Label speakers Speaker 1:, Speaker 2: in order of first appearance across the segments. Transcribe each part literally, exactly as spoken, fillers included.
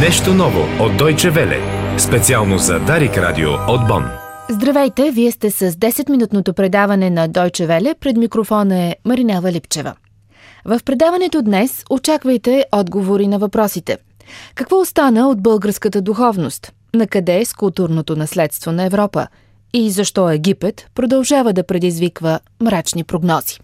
Speaker 1: Нещо ново от Deutsche Welle. Специално за Дарик Радио от Бон.
Speaker 2: Здравейте, вие сте с десетминутното предаване на Deutsche Welle. Пред микрофона е Маринела Липчева. В предаването днес очаквайте отговори на въпросите. Какво остана от българската духовност? Накъде е с културното наследство на Европа? И защо Египет продължава да предизвиква мрачни прогнози?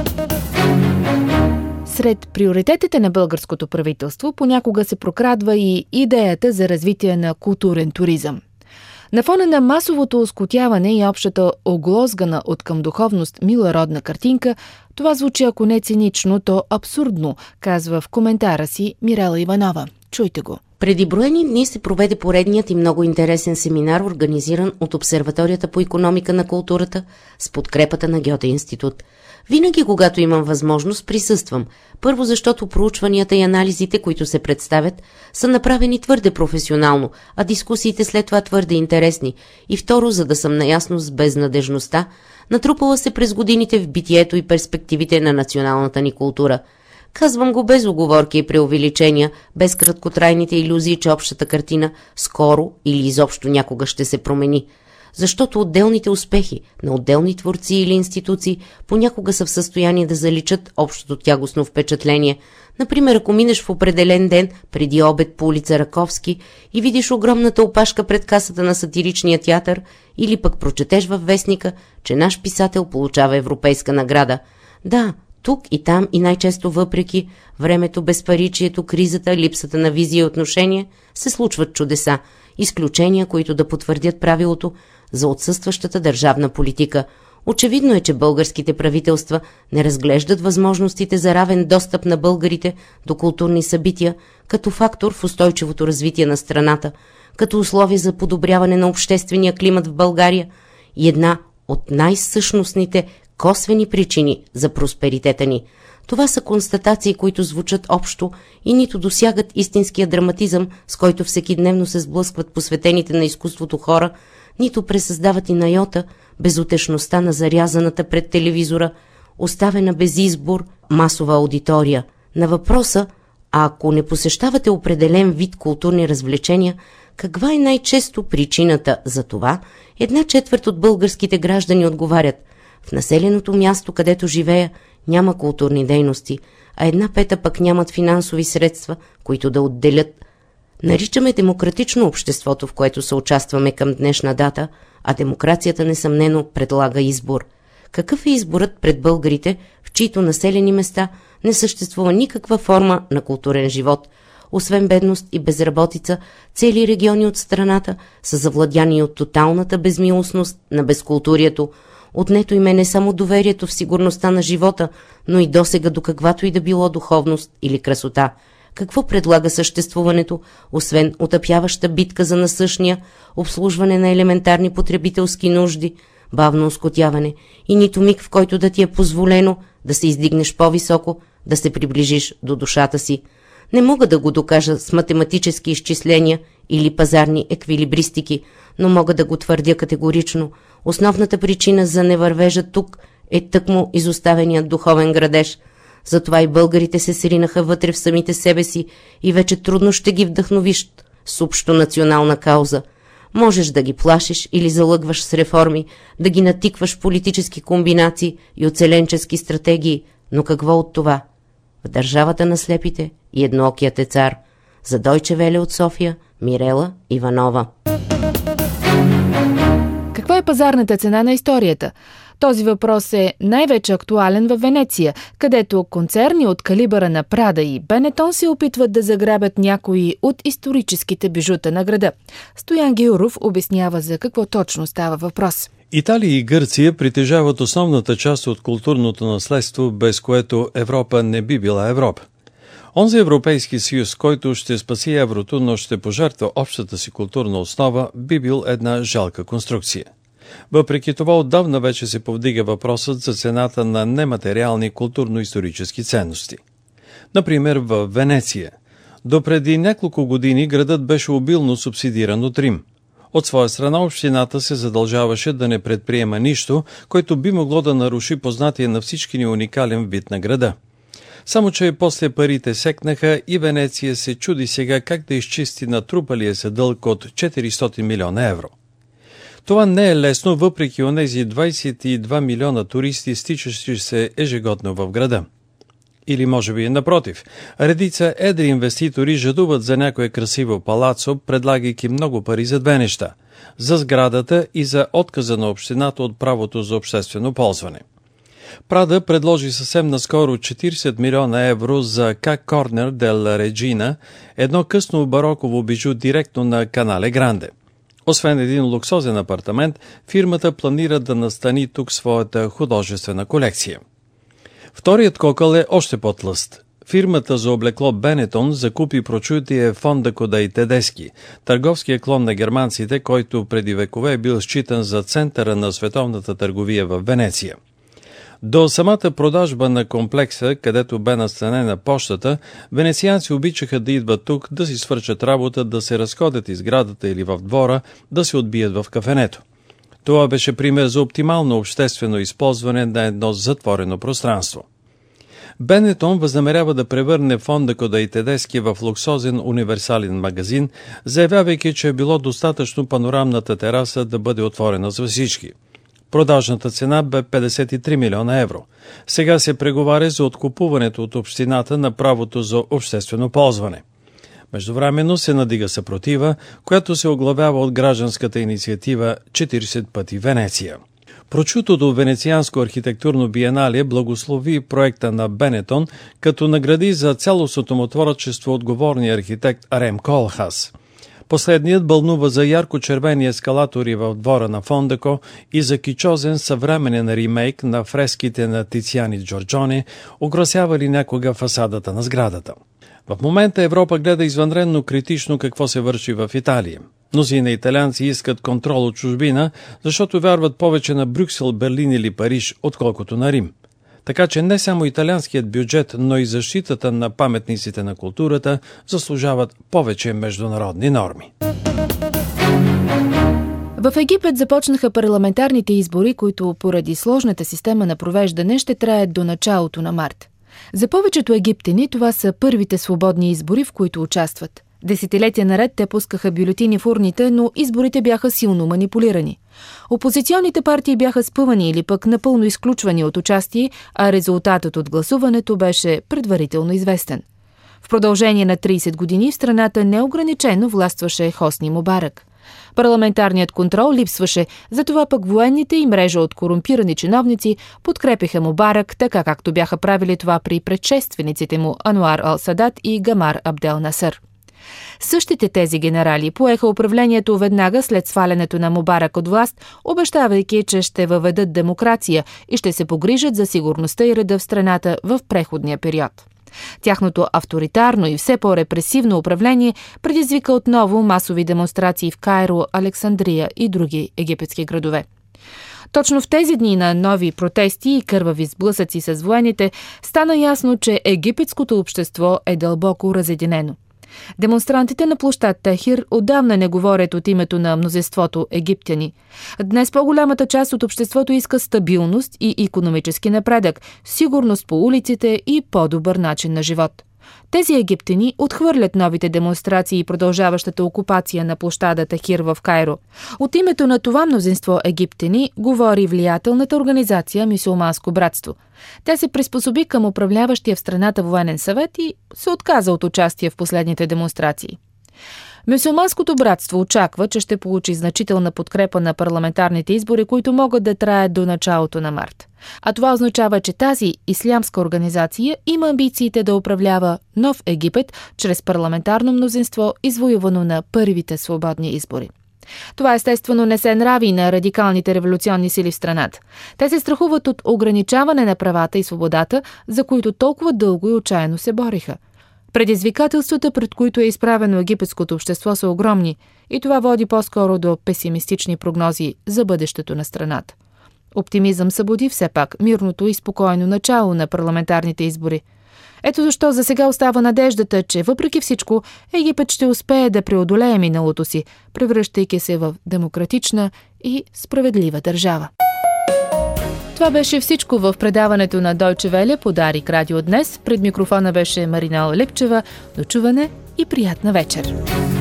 Speaker 2: Сред приоритетите на българското правителство понякога се прокрадва и идеята за развитие на културен туризъм. На фона на масовото оскотяване и общата оглозгана от към духовност мила родна картинка, това звучи ако не цинично, то абсурдно, казва в коментара си Мирела Иванова. Чуйте го.
Speaker 3: Преди броени дни се проведе поредният и много интересен семинар, организиран от Обсерваторията по икономика на културата с подкрепата на Гьоте институт. Винаги, когато имам възможност, присъствам. Първо, защото проучванията и анализите, които се представят, са направени твърде професионално, а дискусиите след това твърде интересни. И второ, за да съм наясно с безнадежността, натрупала се през годините в битието и перспективите на националната ни култура. Казвам го без уговорки и преувеличения, без краткотрайните илюзии, че общата картина скоро или изобщо някога ще се промени. Защото отделните успехи на отделни творци или институции понякога са в състояние да заличат общото тягостно впечатление. Например, ако минеш в определен ден преди обед по улица Раковски и видиш огромната опашка пред касата на сатиричния театър, или пък прочетеш във вестника, че наш писател получава европейска награда. Да, тук и там и най-често въпреки времето, безпаричието, кризата, липсата на визия и отношение, се случват чудеса, изключения, които да потвърдят правилото за отсъстващата държавна политика. Очевидно е, че българските правителства не разглеждат възможностите за равен достъп на българите до културни събития като фактор в устойчивото развитие на страната, като условие за подобряване на обществения климат в България и една от най-същностните косвени причини за просперитета ни. Това са констатации, които звучат общо и нито досягат истинския драматизъм, с който всекидневно се сблъскват посветените на изкуството хора, нито пресъздават и на йота безутешността на зарязаната пред телевизора, оставена без избор масова аудитория. На въпроса, а ако не посещавате определен вид културни развлечения, каква е най-често причината за това, една четвърт от българските граждани отговарят: в населеното място, където живея, няма културни дейности, а една пета пък нямат финансови средства, които да отделят. Наричаме демократично обществото, в което съучастваме към днешна дата, а демокрацията несъмнено предлага избор. Какъв е изборът пред българите, в чието населени места не съществува никаква форма на културен живот? Освен бедност и безработица, цели региони от страната са завладяни от тоталната безмилостност на безкултурието. Отнето им е не само доверието в сигурността на живота, но и досега до каквато и да било духовност или красота. Какво предлага съществуването, освен отъпяваща битка за насъщния, обслужване на елементарни потребителски нужди, бавно оскотяване и нито миг, в който да ти е позволено да се издигнеш по-високо, да се приближиш до душата си? Не мога да го докажа с математически изчисления или пазарни еквилибристики, но мога да го твърдя категорично. Основната причина за невървежа тук е тъкмо изоставеният духовен градеж. Затова и българите се сринаха вътре в самите себе си и вече трудно ще ги вдъхновиш с общо национална кауза. Можеш да ги плашиш или залъгваш с реформи, да ги натикваш в политически комбинации и оцеленчески стратегии, но какво от това? В държавата на слепите и едноокият е цар. За Deutsche Welle от София, Мирела Иванова.
Speaker 2: Каква е пазарната цена на историята? Този въпрос е най-вече актуален в Венеция, където концерни от калибъра на Прада и Бенетон се опитват да заграбят някои от историческите бижута на града. Стоян Гилров обяснява за какво точно става въпрос.
Speaker 4: Италия и Гърция притежават основната част от културното наследство, без което Европа не би била Европа. Онзи Европейски съюз, който ще спаси еврото, но ще пожертва общата си културна основа, би бил една жалка конструкция. Въпреки това, отдавна вече се повдига въпросът за цената на нематериални културно-исторически ценности. Например, в Венеция. Допреди няколко години градът беше обилно субсидиран от Рим. От своя страна общината се задължаваше да не предприема нищо, което би могло да наруши познатия на всички ни уникален вид на града. Само че после парите секнаха и Венеция се чуди сега как да изчисти натрупалия се дълг от четиристотин милиона евро. Това не е лесно, въпреки онези двадесет и два милиона туристи, стичащи се ежегодно в града. Или може би напротив, редица едри инвеститори жадуват за някое красиво палацо, предлагайки много пари за две неща – за сградата и за отказа на общината от правото за обществено ползване. Прада предложи съвсем наскоро четиридесет милиона евро за К. Корнер дел Реджина, едно късно бароково бижу директно на Канале Гранде. Освен един луксозен апартамент, фирмата планира да настани тук своята художествена колекция. Вторият кокъл е още по-тлъст. Фирмата за облекло Бенетон закупи прочутия Фондако дей Тедески, търговския клон на германците, който преди векове е бил считан за центъра на световната търговия в Венеция. До самата продажба на комплекса, където бе настанена пощата, венецианци обичаха да идват тук, да си свършат работа, да се разходят из градата или в двора, да се отбият в кафенето. Това беше пример за оптимално обществено използване на едно затворено пространство. Бенетон възнамерява да превърне Фондако дей Тедески в луксозен универсален магазин, заявявайки, че е било достатъчно панорамната тераса да бъде отворена за всички. Продажната цена бе петдесет и три милиона евро. Сега се преговаря за откупуването от общината на правото за обществено ползване. Междувременно се надига съпротива, която се оглавява от гражданската инициатива четиридесет пъти Венеция. Прочутото венецианско архитектурно биеналие благослови проекта на Бенетон, като награди за цялостното му творчество отговорния архитект Рем Колхас. Последният бълнува за ярко-червени ескалатори в двора на Фондако и за кичозен съвременен ремейк на фреските на Тициани Джорджоне, украсявали някога фасадата на сградата. В момента Европа гледа извънредно критично какво се върши в Италия. Мнозина италианци искат контрол от чужбина, защото вярват повече на Брюксел, Берлин или Париж, отколкото на Рим. Така че не само италианският бюджет, но и защитата на паметниците на културата заслужават повече международни норми.
Speaker 2: В Египет започнаха парламентарните избори, които поради сложната система на провеждане ще траят до началото на март. За повечето египтяни това са първите свободни избори, в които участват. Десетилетия наред те пускаха бюлетини в урните, но изборите бяха силно манипулирани. Опозиционните партии бяха спъвани или пък напълно изключвани от участие, а резултатът от гласуването беше предварително известен. В продължение на тридесет години в страната неограничено властваше Хосни Мубарак. Парламентарният контрол липсваше, затова пък военните и мрежа от корумпирани чиновници подкрепиха Мубарак, така както бяха правили това при предшествениците му Ануар ал-Садат и Гамар Абдел Насър. Същите тези генерали поеха управлението веднага след свалянето на Мубарак от власт, обещавайки, че ще въведат демокрация и ще се погрижат за сигурността и реда в страната в преходния период. Тяхното авторитарно и все по-репресивно управление предизвика отново масови демонстрации в Кайро, Александрия и други египетски градове. Точно в тези дни на нови протести и кървави сблъсъци с военните стана ясно, че египетското общество е дълбоко разединено. Демонстрантите на площад Тахир отдавна не говорят от името на мнозинството египтяни. Днес по-голямата част от обществото иска стабилност и икономически напредък, сигурност по улиците и по-добър начин на живот. Тези египтяни отхвърлят новите демонстрации и продължаващата окупация на площада Тахир в Кайро. От името на това мнозинство египтяни говори влиятелната организация Мюсюлманско братство. Тя се приспособи към управляващия в страната военен съвет и се отказа от участие в последните демонстрации. Мюсюлманското братство очаква, че ще получи значителна подкрепа на парламентарните избори, които могат да траят до началото на март. А това означава, че тази ислямска организация има амбициите да управлява нов Египет чрез парламентарно мнозинство, извоювано на първите свободни избори. Това естествено не се нрави на радикалните революционни сили в страната. Те се страхуват от ограничаване на правата и свободата, за които толкова дълго и отчаяно се бориха. Предизвикателствата, пред които е изправено египетското общество, са огромни и това води по-скоро до песимистични прогнози за бъдещето на страната. Оптимизъм събуди все пак мирното и спокойно начало на парламентарните избори. Ето защо за сега остава надеждата, че въпреки всичко Египет ще успее да преодолее миналото си, превръщайки се в демократична и справедлива държава. Това беше всичко в предаването на Deutsche Welle по Дарик Радио днес. Пред микрофона беше Маринела Липчева. До чуване и приятна вечер!